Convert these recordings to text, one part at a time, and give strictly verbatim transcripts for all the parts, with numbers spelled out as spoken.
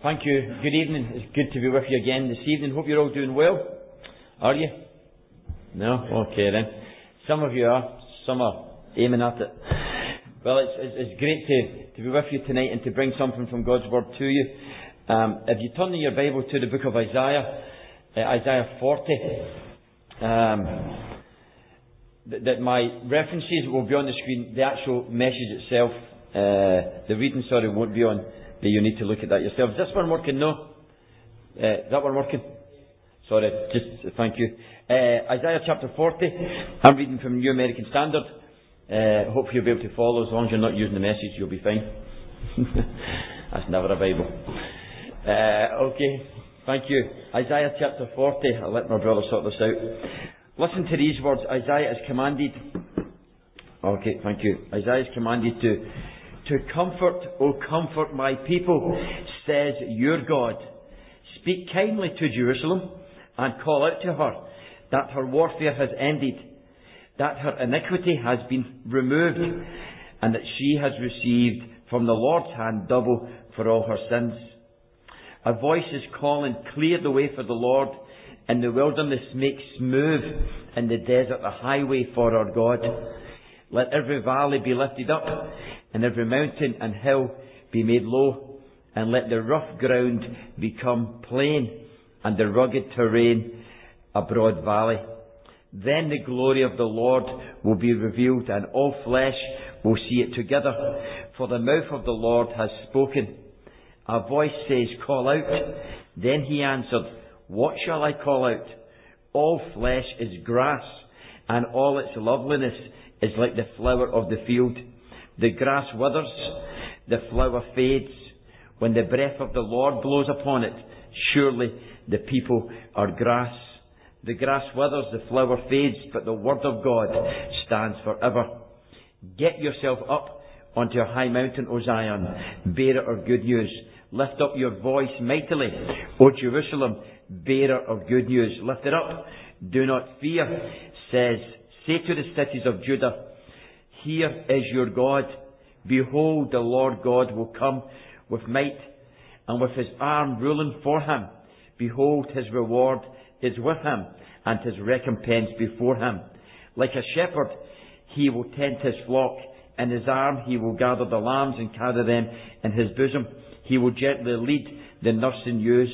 Thank you. Good evening. It's good to be with you again this evening. Hope you're all doing well. Are you? No? Okay then. Some of you are. Some are aiming at it. Well, it's, it's, it's great to, to be with you tonight and to bring something from God's Word to you. Um, if you turn in your Bible to the book of Isaiah, uh, Isaiah forty, um, th- that my references will be on the screen. The actual message itself, uh, the reading, sorry, won't be on. You need to look at that yourself. Is this one working? No? Uh, is that one working? Sorry, just thank you. Uh, Isaiah chapter forty. I'm reading from New American Standard. Uh, hope you'll be able to follow. As long as you're not using the message, you'll be fine. That's never a Bible. Uh, okay, thank you. Isaiah chapter forty. I'll let my brother sort this out. Listen to these words. Isaiah is commanded. Okay, thank you. Isaiah is commanded to To comfort, O comfort my people, says your God. Speak kindly to Jerusalem and call out to her that her warfare has ended, that her iniquity has been removed, and that she has received from the Lord's hand double for all her sins. A voice is calling, clear the way for the Lord, in the wilderness make smooth, in the desert a highway for our God. Let every valley be lifted up, and every mountain and hill be made low, and let the rough ground become plain, and the rugged terrain a broad valley. Then the glory of the Lord will be revealed, and all flesh will see it together, for the mouth of the Lord has spoken. A voice says, call out. Then he answered, what shall I call out? All flesh is grass, and all its loveliness is like the flower of the field. The grass withers, the flower fades. When the breath of the Lord blows upon it, surely the people are grass. The grass withers, the flower fades, but the word of God stands forever. Get yourself up onto a high mountain, O Zion, bearer of good news. Lift up your voice mightily, O Jerusalem, bearer of good news. Lift it up. Do not fear, says, say to the cities of Judah, here is your God. Behold, the Lord God will come with might, and with his arm ruling for him. Behold, his reward is with him, and his recompense before him. Like a shepherd, he will tend his flock. In his arm he will gather the lambs and carry them in his bosom. He will gently lead the nursing ewes.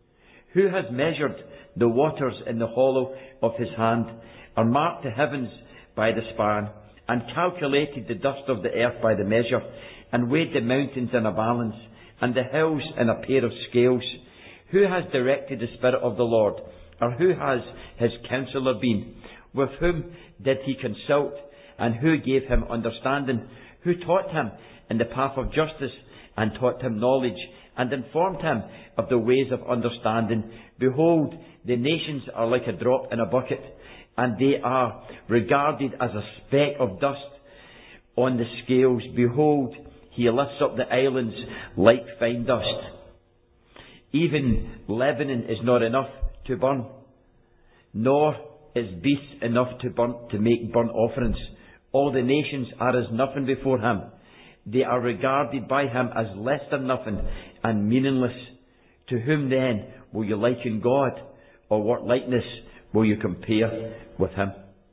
Who has measured the waters in the hollow of his hand, or marked the heavens by the span, and calculated the dust of the earth by the measure, and weighed the mountains in a balance, and the hills in a pair of scales? Who has directed the Spirit of the Lord? Or who has his counsellor been? With whom did he consult? And who gave him understanding? Who taught him in the path of justice, and taught him knowledge, and informed him of the ways of understanding? Behold, the nations are like a drop in a bucket, and they are regarded as a speck of dust on the scales. Behold, he lifts up the islands like fine dust. Even Lebanon is not enough to burn, nor is beasts enough to burn, to make burnt offerings. All the nations are as nothing before him. They are regarded by him as less than nothing and meaningless. To whom then will you liken God, or what likeness will you compare with him?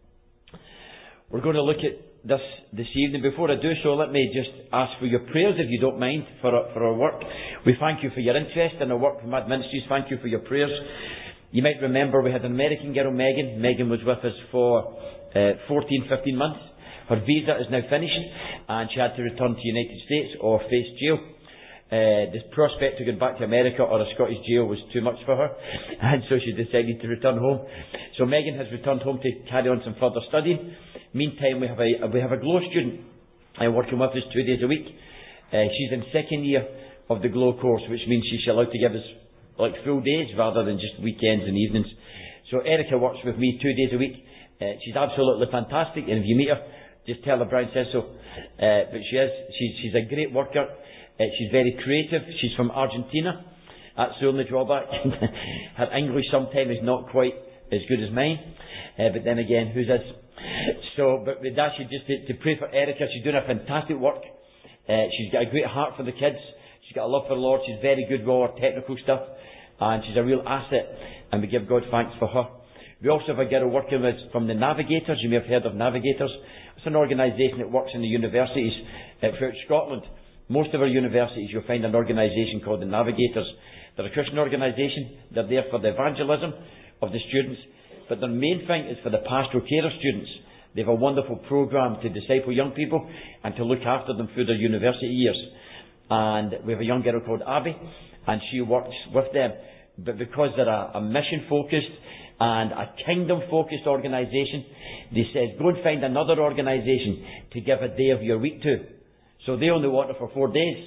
We're going to look at this this evening. Before I do so, let me just ask for your prayers, if you don't mind, for our, for our work. We thank you for your interest in our work from Mad Ministries. Thank you for your prayers. You might remember we had an American girl, Megan. Megan was with us for uh, fourteen, fifteen months. Her visa is now finished, and she had to return to the United States or face jail. Uh, the prospect of going back to America or a Scottish jail was too much for her, and so she decided to return home. So Megan has returned home to carry on some further studying. Meantime, we have a we have a GLOW student uh, working with us two days a week. Uh, she's in second year of the GLOW course, which means she's allowed to give us like full days rather than just weekends and evenings. So Erica works with me two days a week. Uh, she's absolutely fantastic, and if you meet her, just tell her Brian says so. Uh, but she is she's she's a great worker. Uh, she's very creative. She's from Argentina. That's the only drawback. Her English sometimes is not quite as good as mine. Uh, but then again, who's this? So, but with that, she just to, to pray for Erica. She's doing a fantastic work. Uh, she's got a great heart for the kids. She's got a love for the Lord. She's very good with all her technical stuff. And she's a real asset. And we give God thanks for her. We also have a girl working with from the Navigators. You may have heard of Navigators. It's an organisation that works in the universities uh, throughout Scotland. Most of our universities you'll find an organisation called the Navigators. They're a Christian organisation. They're there for the evangelism of the students. But their main thing is for the pastoral care of students. They have a wonderful programme to disciple young people and to look after them through their university years. And we have a young girl called Abby, and she works with them. But because they're a, a mission-focused and a kingdom-focused organisation, they said, go and find another organisation to give a day of your week to. So they only want it for four days.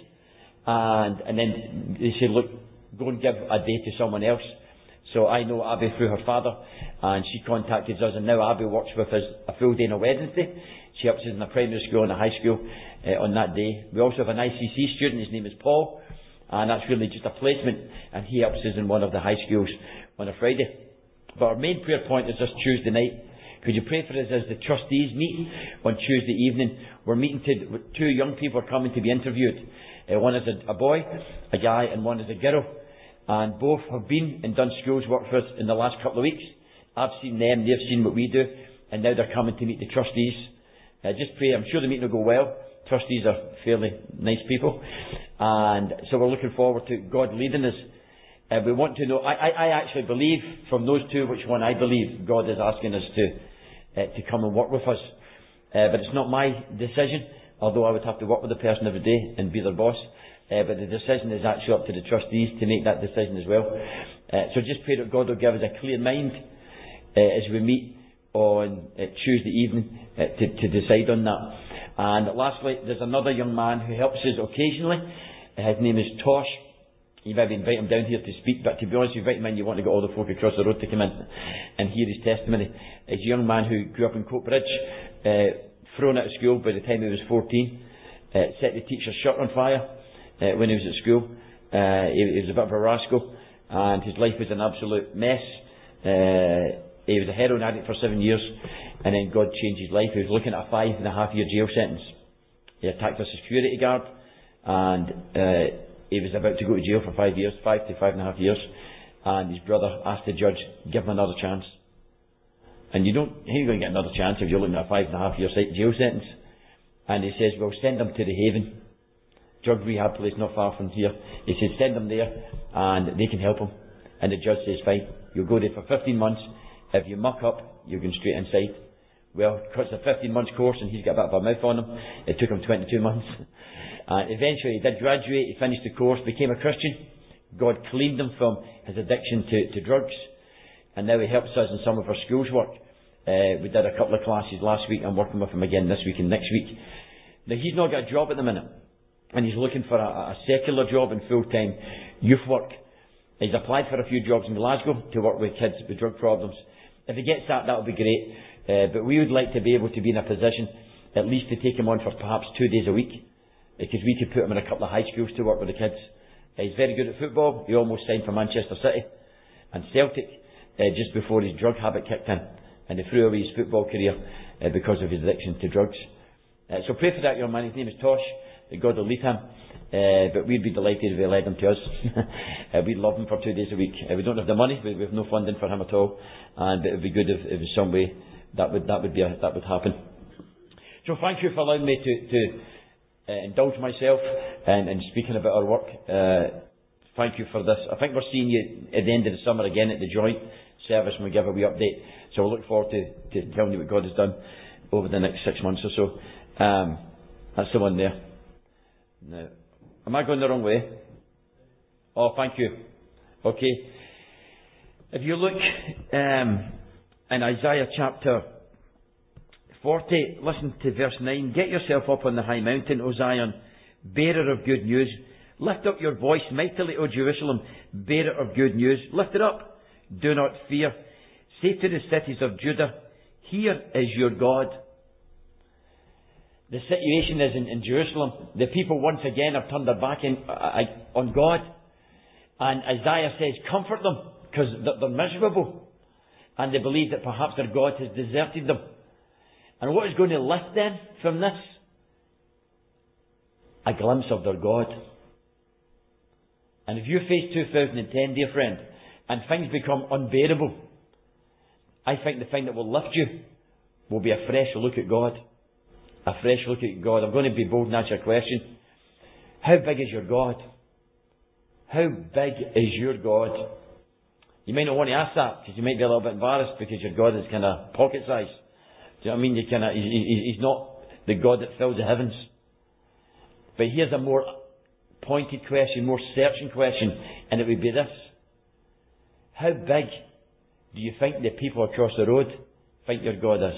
And, and then they said, look, go and give a day to someone else. So I know Abby through her father, and she contacted us, and now Abby works with us a full day on a Wednesday. She helps us in a primary school and a high school uh, on that day. We also have an I C C student, his name is Paul, and that's really just a placement, and he helps us in one of the high schools on a Friday. But our main prayer point is this Tuesday night. Could you pray for us as the trustees meet on Tuesday evening? We're meeting to, two young people are coming to be interviewed. Uh, one is a, a boy, a guy, and one is a girl. And both have been and done schools work for us in the last couple of weeks. I've seen them, they've seen what we do, and now they're coming to meet the trustees. Uh, just pray, I'm sure the meeting will go well. Trustees are fairly nice people. And so we're looking forward to God leading us. Uh, we want to know, I, I, I actually believe from those two which one I believe God is asking us to uh, to come and work with us. Uh, but it's not my decision, although I would have to work with the person every day and be their boss. Uh, but the decision is actually up to the trustees to make that decision as well. Uh, so just pray that God will give us a clear mind uh, as we meet on uh, Tuesday evening uh, to, to decide on that. And lastly, there's another young man who helps us occasionally. Uh, his name is Tosh. You maybe invite him down here to speak, but to be honest, you invite him in, you want to get all the folk across the road to come in and hear his testimony. He's a young man who grew up in Coatbridge, uh, thrown out of school by the time he was fourteen, uh, set the teacher's shirt on fire. Uh, when he was at school, uh, he, he was a bit of a rascal, and his life was an absolute mess. Uh, he was a heroin addict for seven years, and then God changed his life. He was looking at a five and a half year jail sentence. He attacked a security guard, and uh, he was about to go to jail for five years, five to five and a half years. And his brother asked the judge, give him another chance. And you don't, how are you going to get another chance if you're looking at a five and a half year jail sentence? And he says, well, send him to the Haven drug rehab place not far from here. He says, send them there and they can help him. And the judge says, fine, you'll go there for fifteen months. If you muck up, you're going straight inside. Well, because it's a fifteen months course and he's got a bit of a mouth on him, it took him twenty-two months. And eventually he did graduate, he finished the course, became a Christian. God cleaned him from his addiction to, to drugs. And now he helps us in some of our schools work. Uh, we did a couple of classes last week. I'm working with him again this week and next week. Now he's not got a job at the minute. And he's looking for a, a secular job in full-time youth work. He's applied for a few jobs in Glasgow to work with kids with drug problems. If he gets that, that would be great. Uh, but we would like to be able to be in a position at least to take him on for perhaps two days a week. Because we could put him in a couple of high schools to work with the kids. Uh, he's very good at football. He almost signed for Manchester City and Celtic uh, just before his drug habit kicked in. And he threw away his football career uh, because of his addiction to drugs. Uh, so pray for that young man. His name is Tosh. That God will lead him. Uh, but we'd be delighted if he led him to us. uh, we'd love him for two days a week. Uh, we don't have the money. We, we have no funding for him at all. And it would be good if, if in some way that would that would be a, that would happen. So thank you for allowing me to, to uh, indulge myself and, and speaking about our work. Uh, thank you for this. I think we're seeing you at the end of the summer again at the joint service when we give a wee update. So I look forward to, to telling you what God has done over the next six months or so. Um, that's the one there. Now, am I going the wrong way? Oh, thank you. Okay. If you look um, in Isaiah chapter forty, listen to verse nine. Get yourself up on the high mountain, O Zion, bearer of good news. Lift up your voice mightily, O Jerusalem, bearer of good news. Lift it up. Do not fear. Say to the cities of Judah, here is your God. The situation is in, in Jerusalem. The people once again have turned their back in, uh, on God. And Isaiah says, comfort them, because they're, they're miserable. And they believe that perhaps their God has deserted them. And what is going to lift them from this? A glimpse of their God. And if you face two thousand ten, dear friend, and things become unbearable, I think the thing that will lift you will be a fresh look at God. A fresh look at God. I'm going to be bold and answer a question. How big is your God? How big is your God? You may not want to ask that because you might be a little bit embarrassed because your God is kind of pocket size. Do you know what I mean? You kind of, he's not the God that fills the heavens. But here's a more pointed question, more searching question, and it would be this. How big do you think the people across the road think your God is?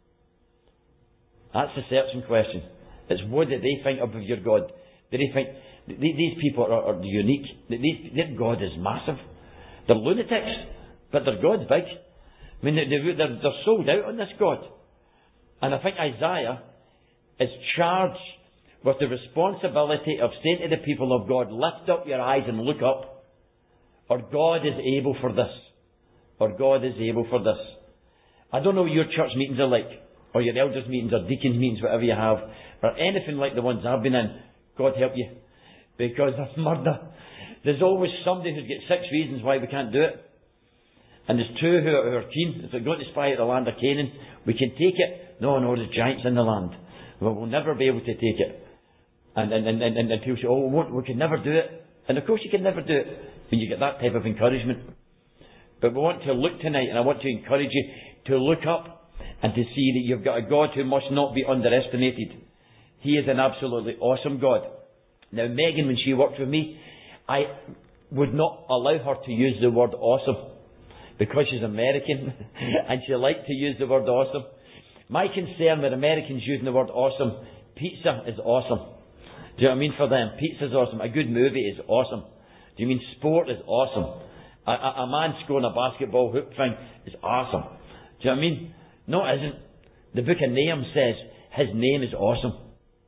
That's the searching question. It's what do they think of your God? Do they think these people are, are unique? These, their God is massive. They're lunatics, but their God's big. I mean, they, they're, they're sold out on this God. And I think Isaiah is charged with the responsibility of saying to the people of God, lift up your eyes and look up. Or God is able for this. Or God is able for this. I don't know what your church meetings are like, or your elders meetings, or deacons meetings, whatever you have, or anything like the ones I've been in. God help you. Because of murder. There's always somebody who's got six reasons why we can't do it. And there's two who are, who are keen. If we're going to spy out the land of Canaan, we can take it. No, no, there's giants in the land. Well, we'll never be able to take it. And, and, and, and, and people say, oh, we, won't, we can never do it. And of course you can never do it when you get that type of encouragement. But we want to look tonight, and I want to encourage you to look up and to see that you've got a God who must not be underestimated. He is an absolutely awesome God. Now, Megan, when she worked with me, I would not allow her to use the word awesome because she's American and she liked to use the word awesome. My concern with Americans using the word awesome, pizza is awesome. Do you know what I mean for them? Pizza is awesome. A good movie is awesome. Do you mean sport is awesome? A, a, a man scoring a basketball hoop thing is awesome. Do you know what I mean? No, it isn't. The book of Nahum says his name is awesome.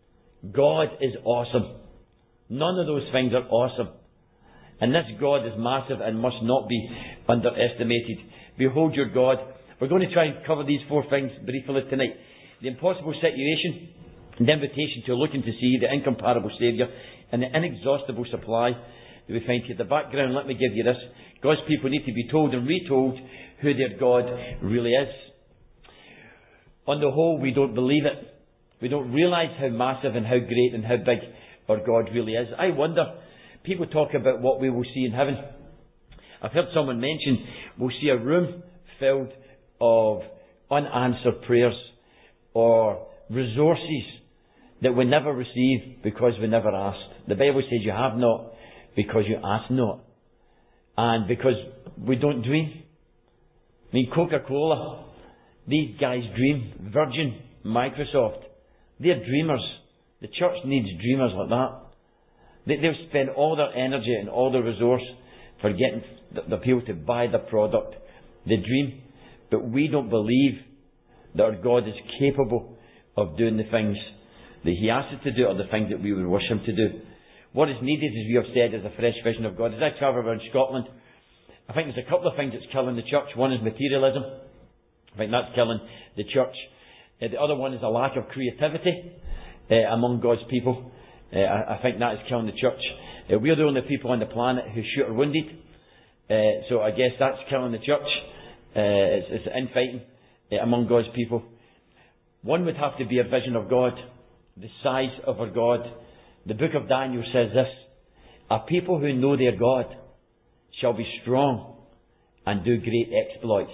God is awesome. None of those things are awesome. And this God is massive and must not be underestimated. Behold your God. We're going to try and cover these four things briefly tonight. The impossible situation, the invitation to look and to see the incomparable Saviour, and the inexhaustible supply that we find here. The background, let me give you this. God's people need to be told and retold who their God really is. On the whole, we don't believe it. We don't realise how massive and how great and how big our God really is. I wonder, people talk about what we will see in heaven. I've heard someone mention we'll see a room filled of unanswered prayers or resources that we never receive because we never asked. The Bible says you have not because you ask not. And because we don't dream. I mean, Coca-Cola, these guys dream. Virgin, Microsoft, they're dreamers. The church needs dreamers like that. They, they'll spend all their energy and all their resource for getting the, the people to buy the product. They dream. But we don't believe that our God is capable of doing the things that He asks us to do or the things that we would wish Him to do. What is needed, as we have said, is a fresh vision of God. As I travel around Scotland, I think there's a couple of things that's killing the church. One is materialism. I think that's killing the church. Uh, the other one is a lack of creativity uh, among God's people. Uh, I, I think that is killing the church. Uh, we're the only people on the planet who shoot or wounded. Uh, so I guess that's killing the church. Uh, it's, it's infighting uh, among God's people. One would have to be a vision of God, the size of our God. The book of Daniel says this: a people who know their God shall be strong and do great exploits.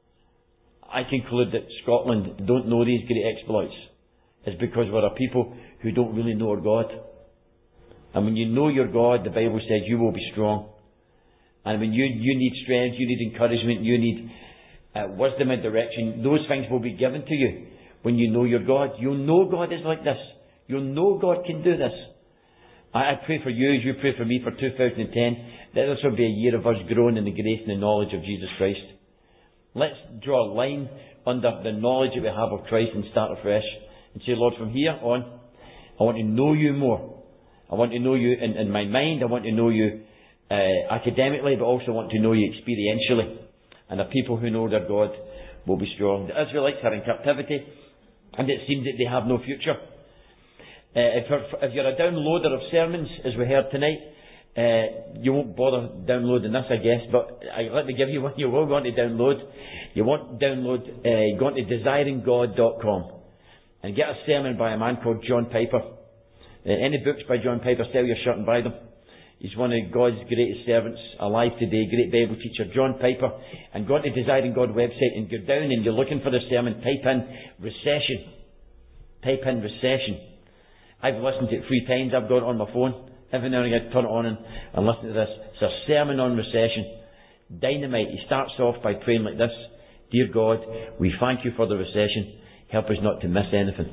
I conclude that Scotland don't know these great exploits. It's because we're a people who don't really know our God. And when you know your God, the Bible says you will be strong. And when you, you need strength, you need encouragement, you need uh, wisdom and direction, those things will be given to you when you know your God. You'll know God is like this. You'll know God can do this. I, I pray for you as you pray for me for two thousand ten, that this will be a year of us growing in the grace and the knowledge of Jesus Christ. Let's draw a line under the knowledge that we have of Christ and start afresh and say, Lord, from here on, I want to know you more. I want to know you in, in my mind. I want to know you uh, academically, but also want to know you experientially. And the people who know their God will be strong. The Israelites are in captivity, and it seems that they have no future. Uh, if, if you're a downloader of sermons, as we heard tonight, Uh, you won't bother downloading this, I guess, but I, let me give you one you will want to download. You want to download, uh, go on to desiring god dot com and get a sermon by a man called John Piper. Uh, any books by John Piper, sell your shirt and buy them. He's one of God's greatest servants alive today, great Bible teacher, John Piper. And go on to Desiring God website and go down and you're looking for the sermon, type in recession. Type in recession. I've listened to it three times, I've got it on my phone. Every now and again I turn it on and, and listen to this. It's a sermon on recession. Dynamite. He starts off by praying like this: Dear God, we thank you for the recession. Help us not to miss anything.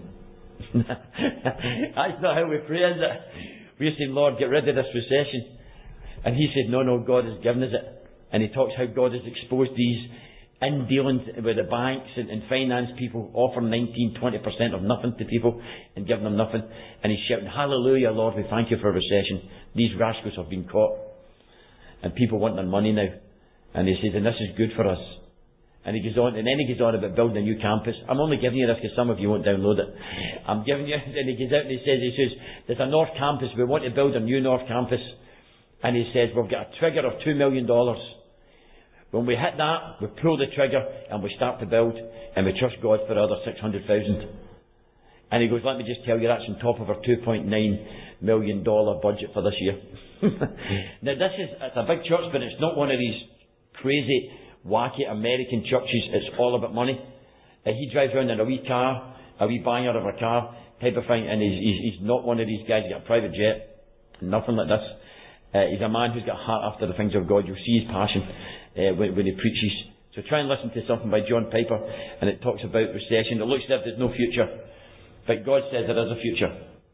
That's not how we pray, is it? We're saying, Lord, get rid of this recession. And he said, no, no, God has given us it. And he talks how God has exposed these in dealings with the banks and, and finance people, offering nineteen, twenty percent of nothing to people and giving them nothing. And he's shouting, hallelujah, Lord, we thank you for a recession. These rascals have been caught. And people want their money now. And he says, and this is good for us. And he goes on, and then he goes on about building a new campus. I'm only giving you this because some of you won't download it. I'm giving you, and he goes out and he says, he says, there's a North Campus, we want to build a new North Campus. And he says, we've got a trigger of two million dollars. When we hit that, we pull the trigger and we start to build, and we trust God for another six hundred thousand. And he goes, let me just tell you, that's on top of our two point nine million dollars budget for this year. Now this is, it's a big church, but it's not one of these crazy, wacky American churches. It's all about money. Uh, he drives around in a wee car, a wee banger of a car type of thing, and he's, he's, he's not one of these guys who's got a private jet, nothing like this. Uh, he's a man who's got a heart after the things of God. You'll see his passion uh, when, when he preaches. So try and listen to something by John Piper, and it talks about recession. It looks as if there's no future, but God says there is a future.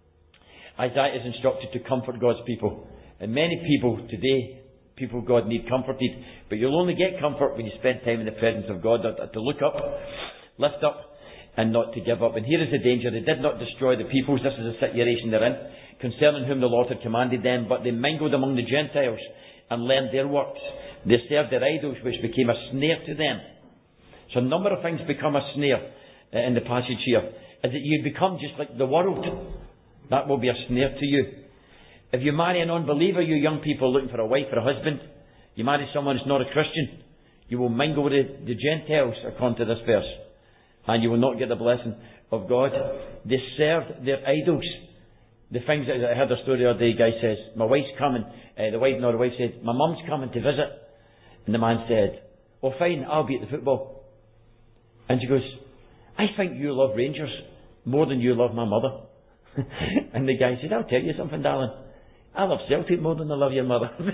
Isaiah is instructed to comfort God's people, and many people today, people of God, need comforted, but you'll only get comfort when you spend time in the presence of God. To look up, lift up, and not to give up. And here is the danger: they did not destroy the peoples. This is the situation they're in, concerning whom the Lord had commanded them, but they mingled among the Gentiles and learned their works. They served their idols, which became a snare to them. So a number of things become a snare uh, in the passage here. Is that you become just like the world. That will be a snare to you. If you marry an unbeliever, you young people looking for a wife or a husband, you marry someone who's not a Christian, you will mingle with the, the Gentiles, according to this verse, and you will not get the blessing of God. They served their idols. The things that I heard a story the other day, the guy says, my wife's coming, uh, the wife, no, the wife said, my mum's coming to visit. And the man said, oh fine, I'll be at the football. And she goes, I think you love Rangers more than you love my mother. And the guy said, I'll tell you something, darling. I love Celtic more than I love your mother. And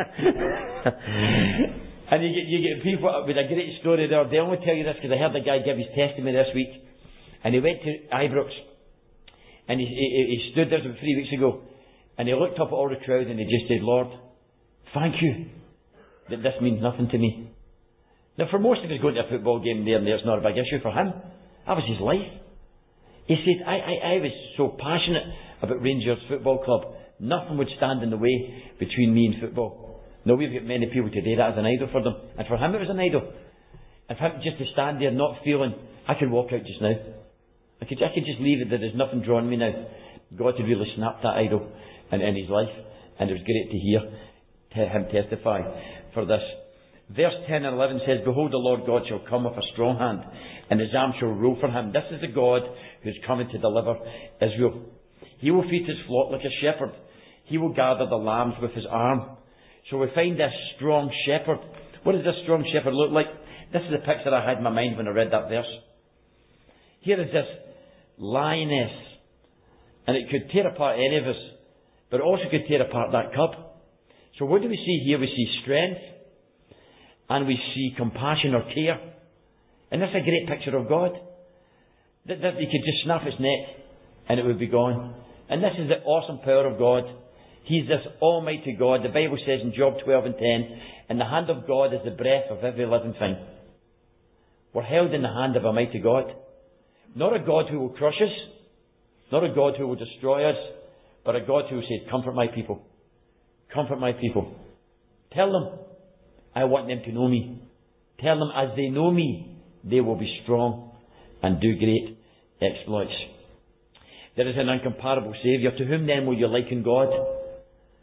you get, you get people with a great story there. They only tell you this because I heard the guy give his testimony this week. And he went to Ibrox. And he, he, he stood there about three weeks ago. And he looked up at all the crowd and he just said, Lord, thank you that this means nothing to me. Now for most of us going to a football game there and there, it's not a big issue. For him, that was his life. He said, I, I, I was so passionate about Rangers Football Club. Nothing would stand in the way between me and football. Now we've got many people today that is an idol for them. And for him it was an idol. And for him just to stand there not feeling, I could walk out just now. I could, I could just leave it, that there's nothing drawing me now. God had really snapped that idol in, in his life. And it was great to hear to him testify for this. Verse ten and eleven says, behold, the Lord God shall come with a strong hand, and his arm shall rule for him. This is the God who's coming to deliver Israel. He will feed his flock like a shepherd. He will gather the lambs with his arm. So we find this strong shepherd. What does this strong shepherd look like? This is the picture I had in my mind when I read that verse. Here is this lioness, and it could tear apart any of us, but it also could tear apart that cub. So what do we see here? We see strength, and we see compassion or care. And that's a great picture of God. That, that he could just snap its neck and it would be gone. And this is the awesome power of God. He's this almighty God. The Bible says in Job twelve and ten, and the hand of God is the breath of every living thing. We're held in the hand of a mighty God. Not a God who will crush us, not a God who will destroy us, but a God who will say, comfort my people. Comfort my people. Tell them I want them to know me. Tell them as they know me, they will be strong and do great exploits. There is an incomparable Saviour. To whom then will you liken God?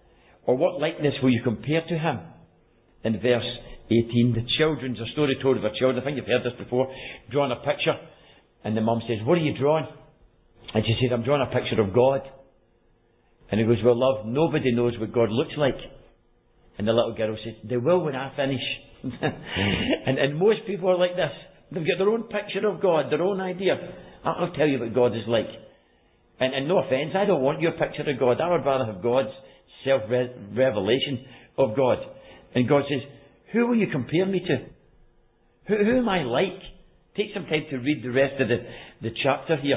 Or what likeness will you compare to him? In verse eighteen, the children's a story told of a child. I think you've heard this before. Drawing a picture. And the mum says, what are you drawing? And she says, I'm drawing a picture of God. And he goes, well, love, nobody knows what God looks like. And the little girl says, they will when I finish. and, and most people are like this. They've got their own picture of God, their own idea. I'll tell you what God is like. And, and no offence, I don't want your picture of God. I would rather have God's self-revelation of God. And God says, who will you compare me to? Who, who am I like? Take some time to read the rest of the, the chapter here.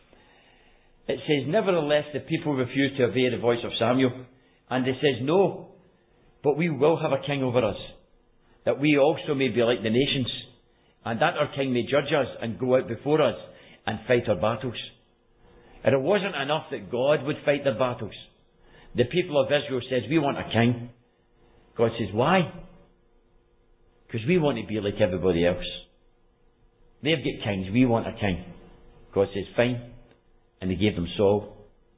It says, nevertheless, the people refused to obey the voice of Samuel. And it says, no, but we will have a king over us, that we also may be like the nations, and that our king may judge us and go out before us and fight our battles. And it wasn't enough that God would fight their battles. The people of Israel says, we want a king. God says, why? Because we want to be like everybody else. They've got kings, we want a king. God says, fine. And he gave them Saul.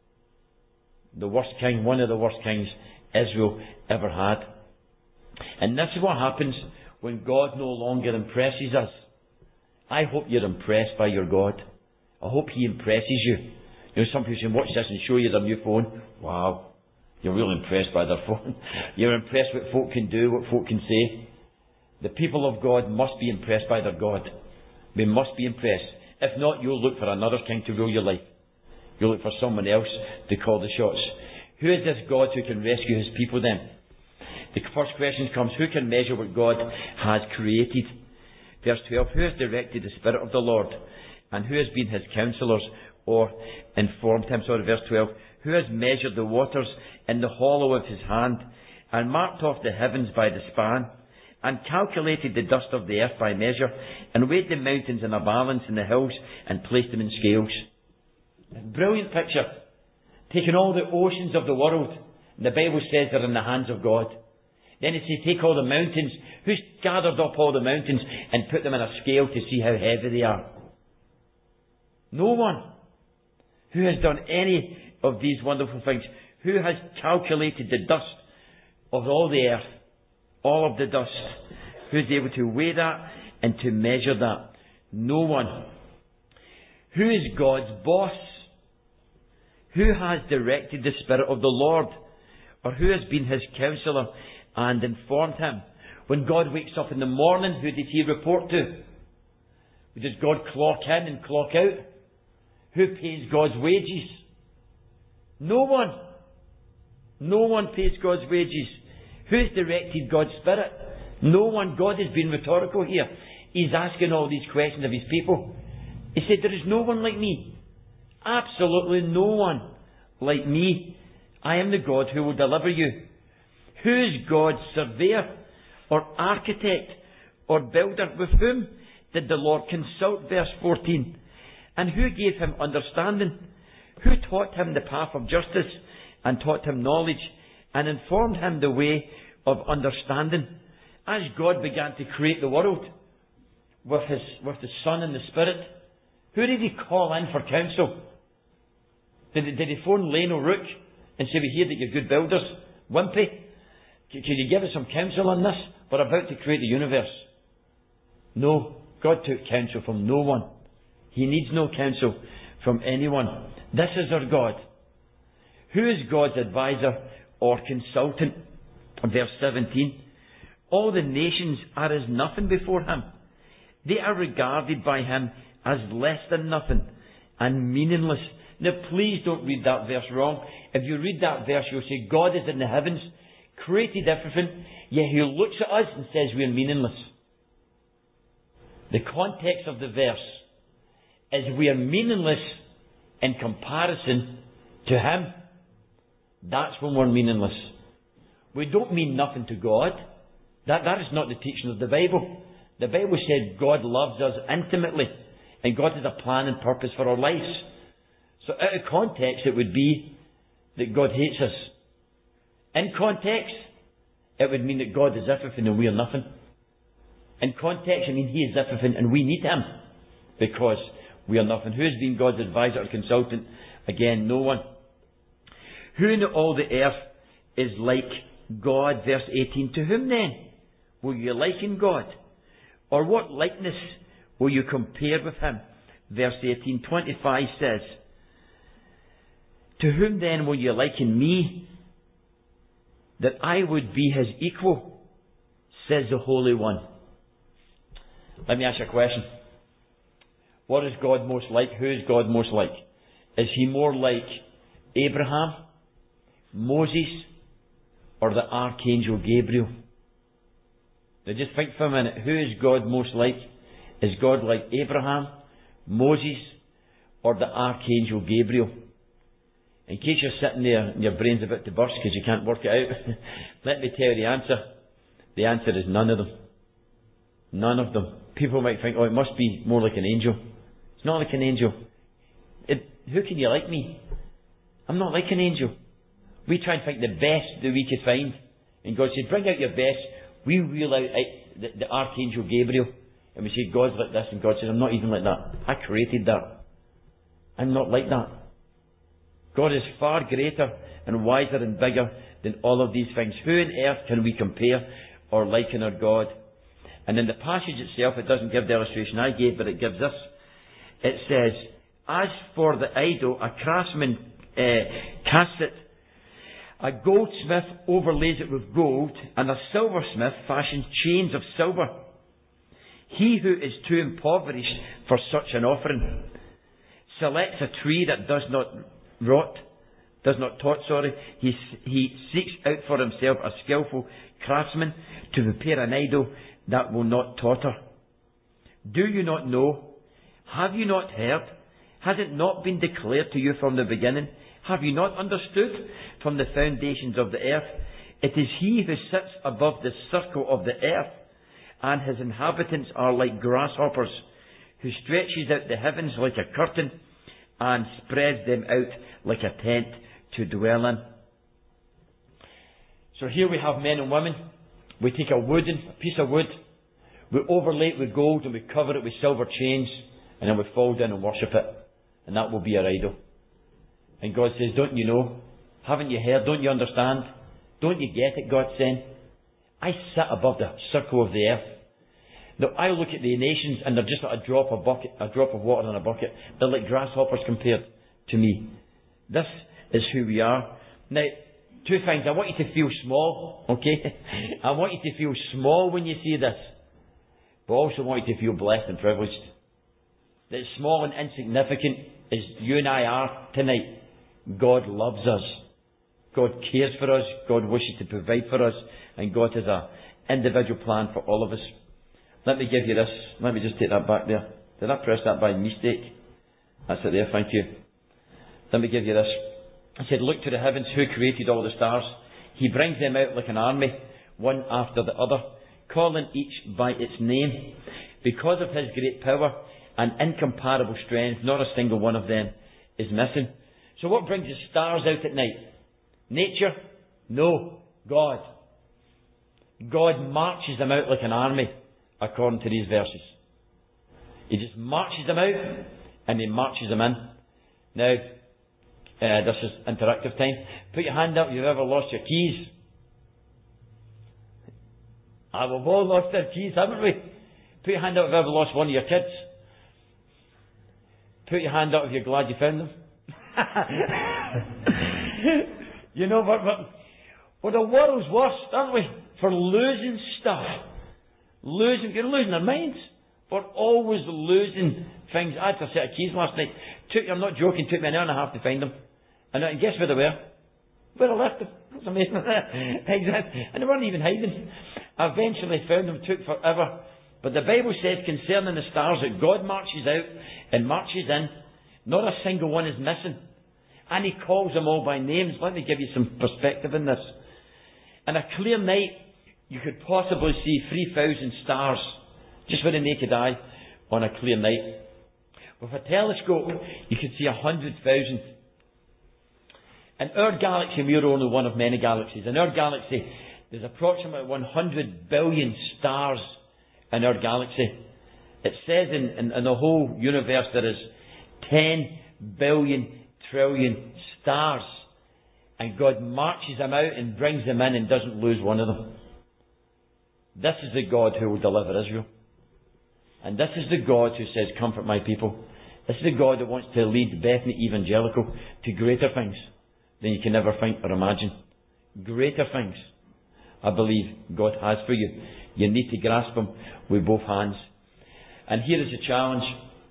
The worst king, one of the worst kings Israel ever had. And this is what happens when God no longer impresses us. I hope you're impressed by your God. I hope he impresses you. You know, some people say, watch this and show you their new phone. Wow. You're really impressed by their phone. You're impressed what folk can do, what folk can say. The people of God must be impressed by their God. They must be impressed. If not, you'll look for another king to rule your life. You'll look for someone else to call the shots. Who is this God who can rescue his people then? The first question comes, who can measure what God has created? Verse twelve, who has directed the Spirit of the Lord? And who has been his counsellors or informed him? Sorry, verse twelve. Who has measured the waters in the hollow of his hand, and marked off the heavens by the span, and calculated the dust of the earth by measure, and weighed the mountains in a balance and the hills, and placed them in scales? A brilliant picture. Taking all the oceans of the world, and the Bible says they're in the hands of God. Then it says, take all the mountains. Who's gathered up all the mountains and put them in a scale to see how heavy they are? No one. Who has done any of these wonderful things? Who has calculated the dust of all the earth? All of the dust. Who's able to weigh that and to measure that? No one. Who is God's boss? Who has directed the Spirit of the Lord? Or who has been his counsellor and informed him? When God wakes up in the morning, who did he report to? Does God clock in and clock out? Who pays God's wages? No one. No one pays God's wages. Who's directed God's Spirit? No one. God has been rhetorical here. He's asking all these questions of his people. He said, there is no one like me. Absolutely no one like me. I am the God who will deliver you. Who is God's surveyor or architect or builder? With whom did the Lord consult? Verse fourteen. And who gave him understanding? Who taught him the path of justice and taught him knowledge and informed him the way of understanding? As God began to create the world with his, with the Son and the Spirit, who did he call in for counsel? Did he, did he phone Lane O'Rourke and say, we hear that you're good builders? Wimpy, can you give us some counsel on this? We're about to create the universe. No, God took counsel from no one. He needs no counsel from anyone. This is our God. Who is God's advisor or consultant? Verse seventeen. All the nations are as nothing before him. They are regarded by him as less than nothing and meaningless. Now please don't read that verse wrong. If you read that verse, you'll say God is in the heavens, created everything, yet he looks at us and says we're meaningless. The context of the verse is we are meaningless in comparison to him. That's when we're meaningless. We don't mean nothing to God. That, that is not the teaching of the Bible. The Bible said God loves us intimately, and God has a plan and purpose for our lives. So out of context, it would be that God hates us. In context, it would mean that God is everything and we are nothing. In context, I mean he is everything and we need him because we are nothing. Who has been God's advisor or consultant? Again, no one. Who in all the earth is like God. Verse eighteen. To whom then will you liken God? Or what likeness will you compare with him? Verse eighteen. twenty-five says, to whom then will you liken me, that I would be his equal, says the Holy One. Let me ask you a question. What is God most like? Who is God most like? Is he more like Abraham, Moses, or the Archangel Gabriel? Now just think for a minute. Who is God most like? Is God like Abraham, Moses, or the Archangel Gabriel? In case you're sitting there and your brain's about to burst because you can't work it out, let me tell you the answer. The answer is none of them. None of them. People might think, oh, it must be more like an angel. It's not like an angel. It, who can you like me? I'm not like an angel. We try and find the best that we could find. And God said, bring out your best. We wheel out the, the Archangel Gabriel. And we say, God's like this. And God says, I'm not even like that. I created that. I'm not like that. God is far greater and wiser and bigger than all of these things. Who on earth can we compare or liken our God? And in the passage itself, it doesn't give the illustration I gave, but it gives this. It says, as for the idol, a craftsman uh, casts it. A goldsmith overlays it with gold, and a silversmith fashions chains of silver. He who is too impoverished for such an offering selects a tree that does not rot, does not tot, sorry. He, he seeks out for himself a skillful craftsman to prepare an idol that will not totter. Do you not know? Have you not heard? Has it not been declared to you from the beginning? Have you not understood from the foundations of the earth? It is he who sits above the circle of the earth, and his inhabitants are like grasshoppers, who stretches out the heavens like a curtain, and spreads them out like a tent to dwell in. So here we have men and women. We take a wooden, a piece of wood, we overlay it with gold, and we cover it with silver chains, and then we fall down and worship it. And that will be our idol. And God says, don't you know? Haven't you heard? Don't you understand? Don't you get it, God's saying? I sit above the circle of the earth. Now, I look at the nations and they're just like a drop of bucket, a drop of water in a bucket. They're like grasshoppers compared to me. This is who we are. Now, two things. I want you to feel small, okay? I want you to feel small when you see this. But I also want you to feel blessed and privileged. That small and insignificant as you and I are tonight, God loves us. God cares for us. God wishes to provide for us. And God has an individual plan for all of us. Let me give you this. Let me just take that back there. Did I press that by mistake? That's it there, thank you. Let me give you this. I said, look to the heavens, who created all the stars. He brings them out like an army, one after the other, calling each by its name. Because of his great power and incomparable strength, not a single one of them is missing. So what brings the stars out at night? Nature? No. God. God marches them out like an army, according to these verses. He just marches them out, and he marches them in. Now, uh, this is interactive time. Put your hand up if you've ever lost your keys. Ah, we've all lost our keys, haven't we? Put your hand up if you've ever lost one of your kids. Put your hand up if you're glad you found them. You know, but, but well, the world's worst, aren't we? For losing stuff. Losing, you're losing our minds. We're always losing things. I had a set of keys last night. Took, I'm not joking, took me an hour and a half to find them. And uh, guess where they were? Where I left them. That's amazing. Exactly. And they weren't even hiding. I eventually found them. It took forever. But the Bible says concerning the stars that God marches out and marches in. Not a single one is missing. And he calls them all by names. Let me give you some perspective in this. In a clear night, you could possibly see three thousand stars, just with the naked eye, on a clear night. With a telescope, you could see a hundred thousand. In our galaxy, we are only one of many galaxies. In our galaxy, there's approximately one hundred billion stars in our galaxy. It says in, in, in the whole universe there is ten billion trillion stars. And God marches them out and brings them in and doesn't lose one of them. This is the God who will deliver Israel. And this is the God who says, comfort my people. This is the God that wants to lead Bethany Evangelical to greater things than you can ever think or imagine. Greater things, I believe, God has for you. You need to grasp Him with both hands. And here is the challenge.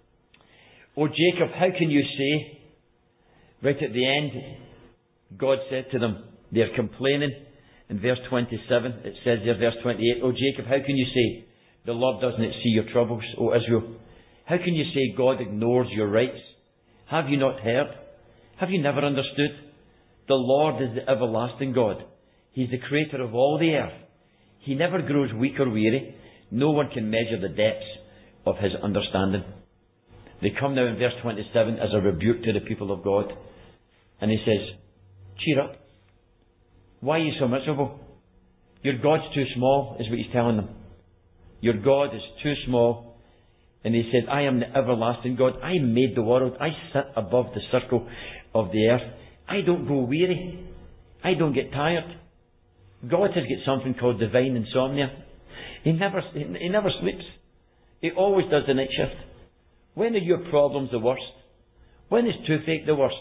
O Jacob, how can you say, right at the end, God said to them, they're complaining. In verse twenty-seven, it says there, verse twenty-eight, O Jacob, how can you say, the Lord doesn't see your troubles, O Israel? How can you say God ignores your rights? Have you not heard? Have you never understood? The Lord is the everlasting God. He's the creator of all the earth. He never grows weak or weary. No one can measure the depths of His understanding. They come now in verse twenty-seven as a rebuke to the people of God. And He says, cheer up. Why are you so miserable? Your God's too small, is what He's telling them. Your God is too small. And He said, I am the everlasting God. I made the world. I sit above the circle of the earth. I don't go weary. I don't get tired. God has got something called divine insomnia. He never, he never sleeps. He always does the night shift. When are your problems the worst? When is toothache the worst?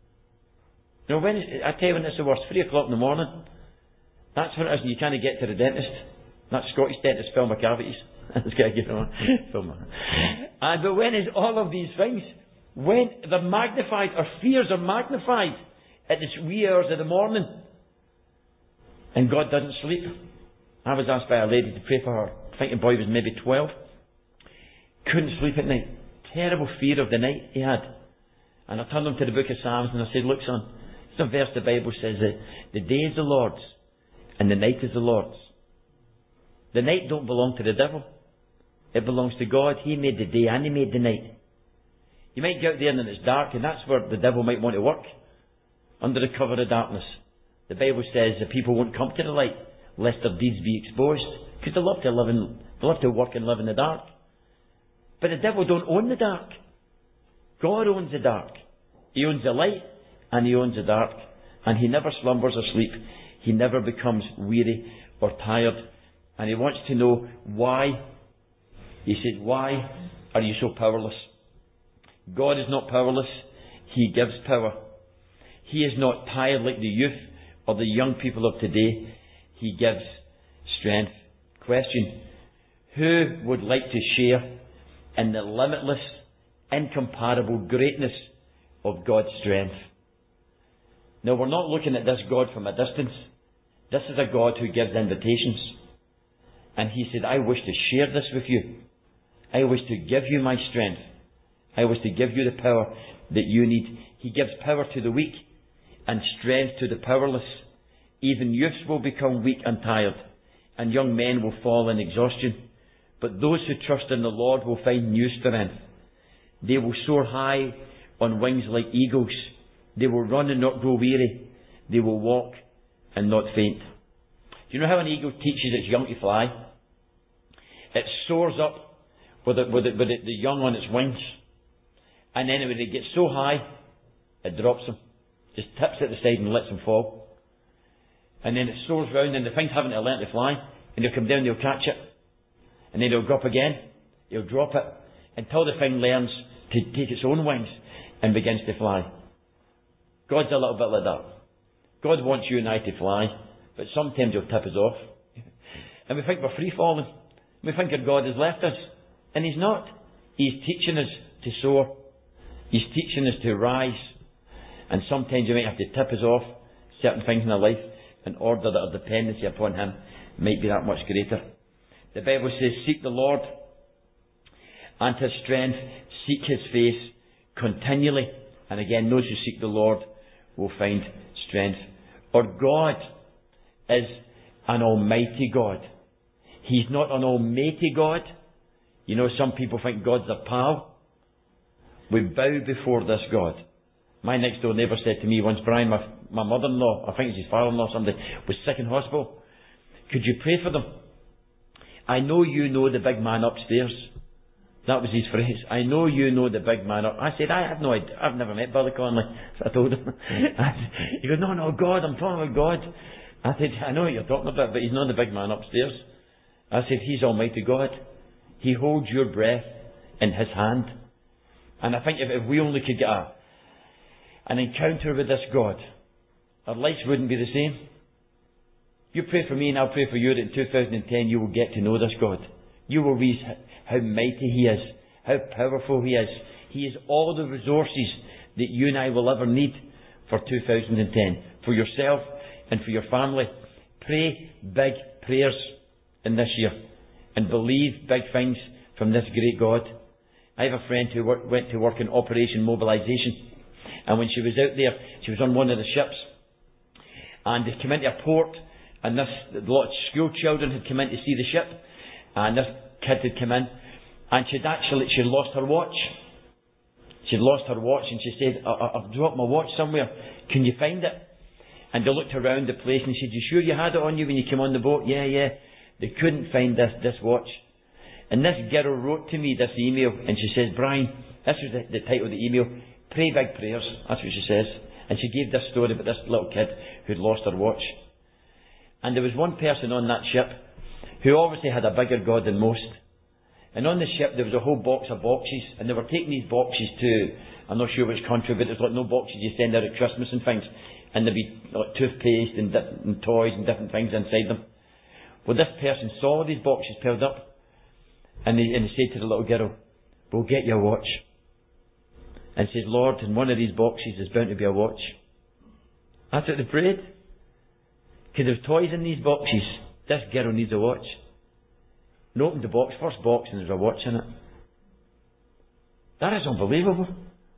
You know, when is, I tell you when it's the worst. Three o'clock in the morning. That's when it is. You can't get to the dentist. That Scottish dentist, Phil McCavities. That's got to get on. And but when is all of these things? When they're magnified, our fears are magnified at the wee hours of the morning. And God doesn't sleep. I was asked by a lady to pray for her. I think the boy was maybe twelve. Couldn't sleep at night. Terrible fear of the night he had. And I turned him to the book of Psalms and I said, look son, it's a verse the Bible says that the day is the Lord's and the night is the Lord's. The night don't belong to the devil. It belongs to God. He made the day and He made the night. You might go out there and it's dark, and that's where the devil might want to work. Under the cover of darkness. The Bible says that people won't come to the light lest their deeds be exposed. Because they love to live in, they love to work and live in the dark. But the devil don't own the dark. God owns the dark. He owns the light and He owns the dark. And He never slumbers or sleeps. He never becomes weary or tired. And He wants to know why. He said, why are you so powerless? God is not powerless. He gives power. He is not tired like the youth or the young people of today. He gives strength. Question. Who would like to share in the limitless, incomparable greatness of God's strength? Now we're not looking at this God from a distance. This is a God who gives invitations. And He said, I wish to share this with you. I wish to give you my strength. I wish to give you the power that you need. He gives power to the weak and strength to the powerless. Even youths will become weak and tired, and young men will fall in exhaustion. But those who trust in the Lord will find new strength. They will soar high on wings like eagles. They will run and not grow weary. They will walk and not faint. Do you know how an eagle teaches its young to fly? It soars up with, it, with, it, with it, the young on its wings. And then when it gets so high, it drops them. Just tips at the side and lets them fall. And then it soars round and the thing's having to learn to fly. And they'll come down, they'll catch it. And then they'll go up again. They'll drop it. Until the thing learns to take its own wings and begins to fly. God's a little bit like that. God wants you and I to fly. But sometimes He'll tip us off. And we think we're free falling. We think that God has left us. And He's not. He's teaching us to soar. He's teaching us to rise. And sometimes you might have to tip us off certain things in our life in order that our dependency upon Him might be that much greater. The Bible says, seek the Lord and His strength, seek His face continually. And again, those who seek the Lord will find strength. Our God is an almighty God. He's not an almighty God. You know, some people think God's a pal. We bow before this God. My next door neighbour said to me once, Brian, my, my mother-in-law, I think it's his father-in-law, somebody, was sick in hospital. Could you pray for them? I know you know the big man upstairs. That was his phrase. I know you know the big man. I said, I have no idea. I've never met Billy Connolly. So I told him. He goes, no, no, God, I'm talking about God. I said, I know what you're talking about, but he's not the big man upstairs. I said, he's Almighty God. He holds your breath in his hand. And I think if, if we only could get a, an encounter with this God, our lives wouldn't be the same. You pray for me and I'll pray for you that in two thousand ten you will get to know this God. You will realize how mighty He is, how powerful He is. He is all the resources that you and I will ever need for two thousand ten. For yourself and for your family. Pray big prayers in this year and believe big things from this great God. I have a friend who work, went to work in Operation Mobilisation, and when she was out there, she was on one of the ships, and they came into a port, and this a lot of school children had come in to see the ship, and this kid had come in, and she'd actually she'd lost her watch. She'd lost her watch, and she said, I, I, "I've dropped my watch somewhere. Can you find it?" And they looked around the place and said, "You sure you had it on you when you came on the boat?" "Yeah, yeah." They couldn't find this this watch. And this girl wrote to me this email, and she says, "Brian," this was the, the title of the email, "Pray big prayers." That's what she says. And she gave this story about this little kid who'd lost her watch. And there was one person on that ship who obviously had a bigger God than most. And on the ship there was a whole box of boxes, and they were taking these boxes to, I'm not sure which country, but there's like no boxes you send out at Christmas and things, and there'd be like toothpaste and, and toys and different things inside them. Well, this person saw these boxes piled up, and he, and he said to the little girl, "We'll get you a watch." And says, "Lord, in one of these boxes is bound to be a watch." That's what they prayed. Because there's toys in these boxes. This girl needs a watch. And opened the box, first box, and there's a watch in it. That is unbelievable.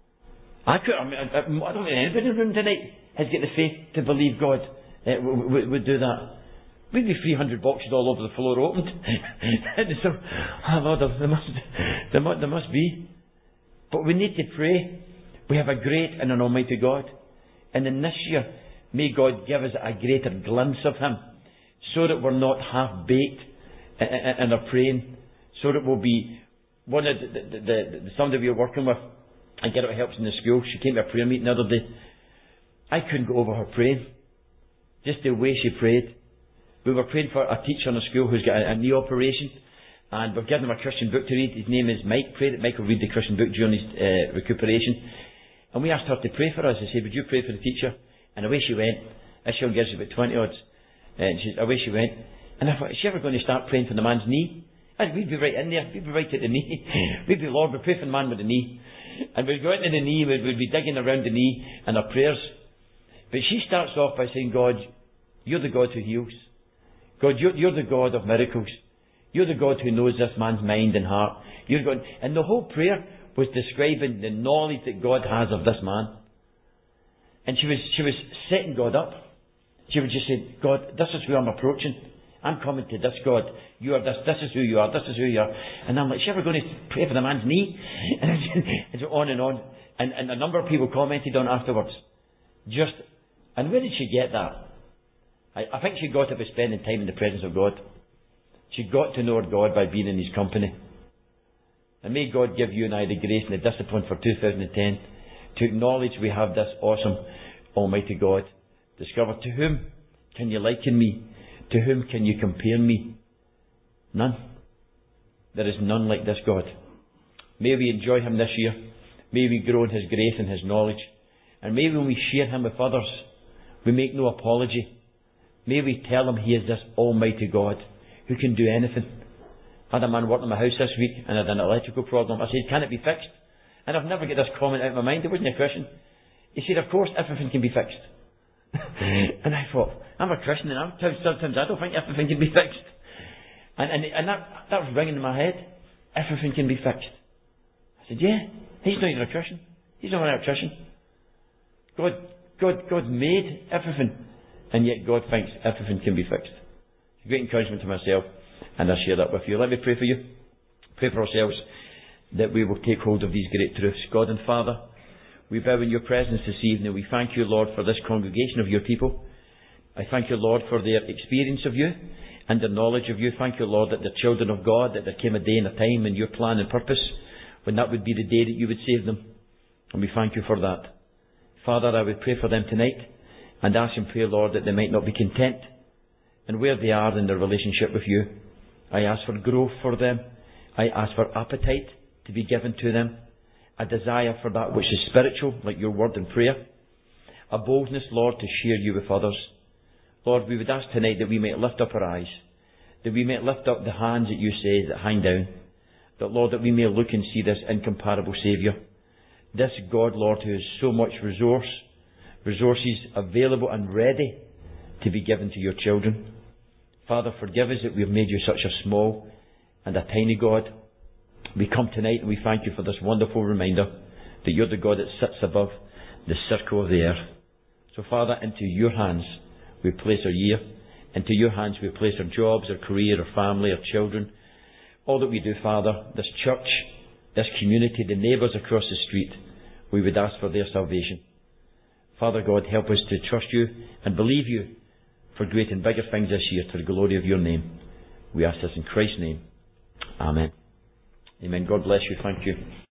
I could, I, mean, I, I don't think anybody in the room tonight has got the faith to believe God uh, would, would, would do that. We'd be three hundred boxes all over the floor opened. And so, oh Lord, there must, there, must, there must be. But we need to pray. We have a great and an almighty God. And in this year, may God give us a greater glimpse of Him, so that we're not half-baked in our praying, so that we'll be one of the, the, the, the somebody we were working with, and get out helps in the school. She came to a prayer meeting the other day. I couldn't go over her praying. Just the way she prayed. We were praying for a teacher in a school who's got a, a knee operation, and we've given him a Christian book to read. His name is Mike. Pray that Mike will read the Christian book during his uh, recuperation. And we asked her to pray for us. I said, "Would you pray for the teacher?" And away she went. This young girl's about twenty odds. And she, away she went. And I thought, is she ever going to start praying for the man's knee? And we'd be right in there. We'd be right at the knee. We'd be, "Lord, we pray for the man with the knee." And we'd go into the knee, we'd, we'd be digging around the knee in our prayers. But she starts off by saying, "God, you're the God who heals. God, you're, you're the God of miracles. You're the God who knows this man's mind and heart. You're God." And the whole prayer was describing the knowledge that God has of this man. And she was, she was setting God up. She would just say, "God, this is who I'm approaching. I'm coming to this God. You are this, this is who you are, this is who you are." And I'm like, "Is she ever going to pray for the man's knee?" And it's on and on. And, and a number of people commented on afterwards. Just, and where did she get that? I, I think she got it by spending time in the presence of God. She got to know her God by being in His company. And may God give you and I the grace and the discipline for two thousand ten to acknowledge we have this awesome Almighty God. Discover, to whom can you liken me? To whom can you compare me? None. There is none like this God. May we enjoy Him this year. May we grow in His grace and His knowledge. And may when we share Him with others, we make no apology. May we tell them He is this Almighty God who can do anything. I had a man working in my house this week, and I had an electrical problem. I said, "Can it be fixed?" And I've never got this comment out of my mind. It wasn't a question. He said, "Of course, everything can be fixed." And I thought, I'm a Christian, and I'm, sometimes I don't think everything can be fixed. And, and, and that, that was ringing in my head. Everything can be fixed. I said, yeah, he's not even a Christian. He's not an electrician. God, God, God made everything, and yet God thinks everything can be fixed. It's a great encouragement to myself, and I share that with you. Let me pray for you. Pray for ourselves that we will take hold of these great truths. God and Father, we bow in your presence this evening. We thank you, Lord, for this congregation of your people. I thank you, Lord, for their experience of you, and their knowledge of you. Thank you, Lord, that they're children of God, that there came a day and a time in your plan and purpose when that would be the day that you would save them. And we thank you for that. Father, I would pray for them tonight and ask and pray, Lord, that they might not be content and where they are in their relationship with you. I ask for growth for them. I ask for appetite to be given to them, a desire for that which is spiritual, like your word and prayer, a boldness, Lord, to share you with others. Lord, we would ask tonight that we might lift up our eyes, that we might lift up the hands that you say that hang down, that, Lord, that we may look and see this incomparable Saviour, this God, Lord, who has so much resource, resources available and ready to be given to your children. Father, forgive us that we have made you such a small and a tiny God. We come tonight and we thank you for this wonderful reminder that you're the God that sits above the circle of the earth. So, Father, into your hands we place our year. Into your hands we place our jobs, our career, our family, our children. All that we do, Father, this church, this community, the neighbours across the street, we would ask for their salvation. Father God, help us to trust you and believe you for great and bigger things this year to the glory of your name. We ask this in Christ's name. Amen. Amen. God bless you. Thank you.